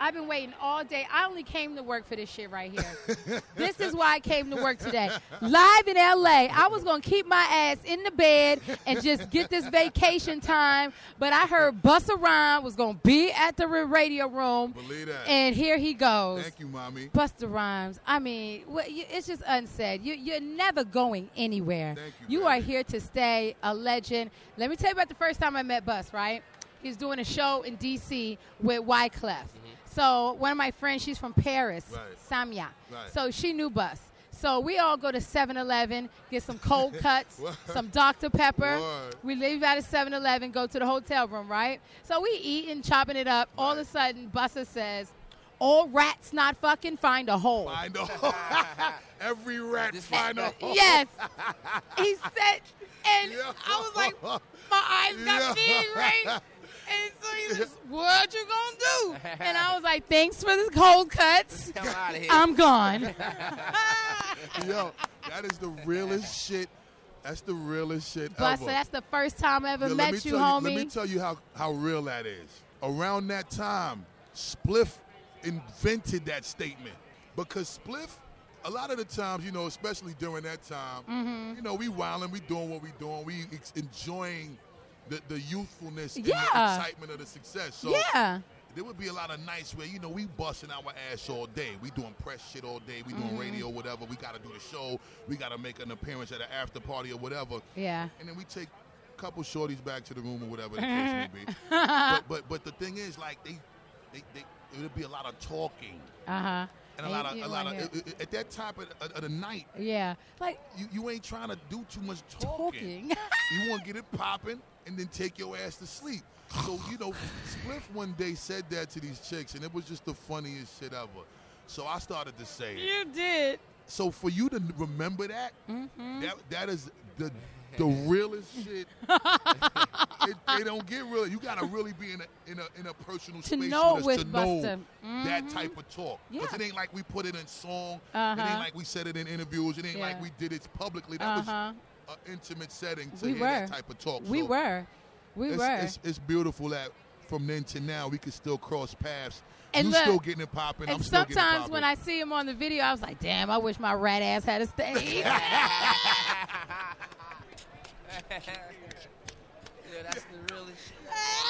I've been waiting all day. I only came to work for this shit right here. This is why I came to work today. Live in L.A. I was going to keep my ass in the bed and just get this vacation time, but I heard Busta Rhymes was going to be at the radio room. Believe that. And here he goes. Thank you, Mommy. Busta Rhymes. I mean, it's just unsaid. You're never going anywhere. Thank You baby. are here to stay, a legend. Let me tell you about the first time I met Bus, right? He was doing a show in D.C. with Wyclef. Mm-hmm. So one of my friends, she's from Paris, right. Samia. Right. So she knew Bus. So we all go to 7-Eleven, get some cold cuts, some Dr. Pepper. Word. We leave out of 7-Eleven, go to the hotel room, right? So we eating, chopping it up. Right. All of a sudden, Busta says, all rats not fucking find a hole. Find a hole. Every rat find a hole. Yes. He said, and I was like, my eyes got big, right? And so he says, what you gonna do? And I was like, thanks for the cold cuts. I'm gone. Yo, that is the realest shit. That's the realest shit Busta, ever. that's the first time I ever met you, homie. Let me tell you how real that is. Around that time, Spliff invented that statement. Because Spliff, a lot of the times, you know, especially during that time, you know, we wilding, we doing what we doing, we enjoying the youthfulness and the excitement of the success. So there would be a lot of nights where, you know, we busting our ass all day. We doing press shit all day. We doing radio, whatever. We got to do the show. We got to make an appearance at an after party or whatever. Yeah. And then we take a couple shorties back to the room or whatever the case may be. But the thing is, like, it would be a lot of talking. Uh-huh. And a lot of at that time of the night. Yeah. Like you ain't trying to do too much talking. You want to get it popping and then take your ass to sleep. So, you know, Spliff one day said that to these chicks, and it was just the funniest shit ever. So I started to say it. You did. So for you to remember that, that is the realest shit. They don't get real. You gotta really be in a personal space to know that type of talk. Because it ain't like we put it in song. It ain't like we said it in interviews. It ain't like we did it publicly. That was an intimate setting to hear that type of talk. We were. It's beautiful that from then to now we can still cross paths. And you look, still getting it popping. I'm still getting it popping. Sometimes when I see him on the video, I was like, damn, I wish my rat ass had a stage. Yeah, that's the realest shit.